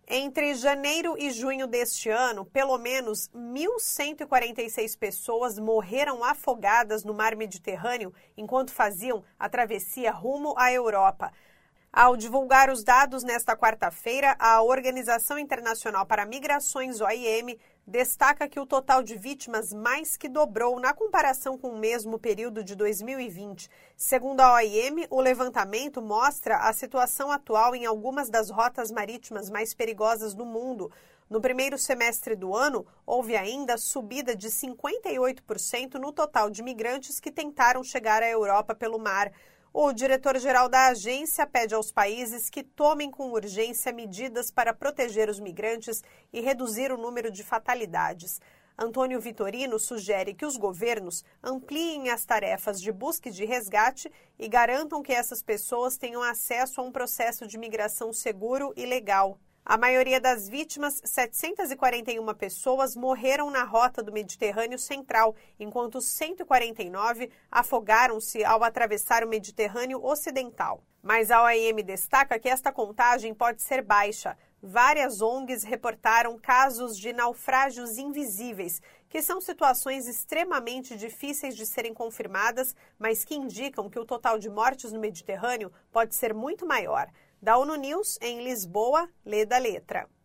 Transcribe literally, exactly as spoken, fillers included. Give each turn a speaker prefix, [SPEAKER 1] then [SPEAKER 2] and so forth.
[SPEAKER 1] Entre janeiro e junho deste ano, pelo menos mil cento e quarenta e seis pessoas morreram afogadas no mar Mediterrâneo enquanto faziam a travessia rumo à Europa. Ao divulgar os dados nesta quarta-feira, a Organização Internacional para Migrações, O I M, destaca que o total de vítimas mais que dobrou na comparação com o mesmo período de dois mil e vinte. Segundo a O I M, o levantamento mostra a situação atual em algumas das rotas marítimas mais perigosas do mundo. No primeiro semestre do ano, houve ainda subida de cinquenta e oito por cento no total de migrantes que tentaram chegar à Europa pelo mar. O diretor-geral da agência pede aos países que tomem com urgência medidas para proteger os migrantes e reduzir o número de fatalidades. Antônio Vitorino sugere que os governos ampliem as tarefas de busca e de resgate e garantam que essas pessoas tenham acesso a um processo de migração seguro e legal. A maioria das vítimas, setecentas e quarenta e uma pessoas, morreram na rota do Mediterrâneo Central, enquanto cento e quarenta e nove afogaram-se ao atravessar o Mediterrâneo Ocidental. Mas a O I M destaca que esta contagem pode ser baixa. Várias O N Gs reportaram casos de naufrágios invisíveis, que são situações extremamente difíceis de serem confirmadas, mas que indicam que o total de mortes no Mediterrâneo pode ser muito maior. Da ONU News, em Lisboa, Leda Letra.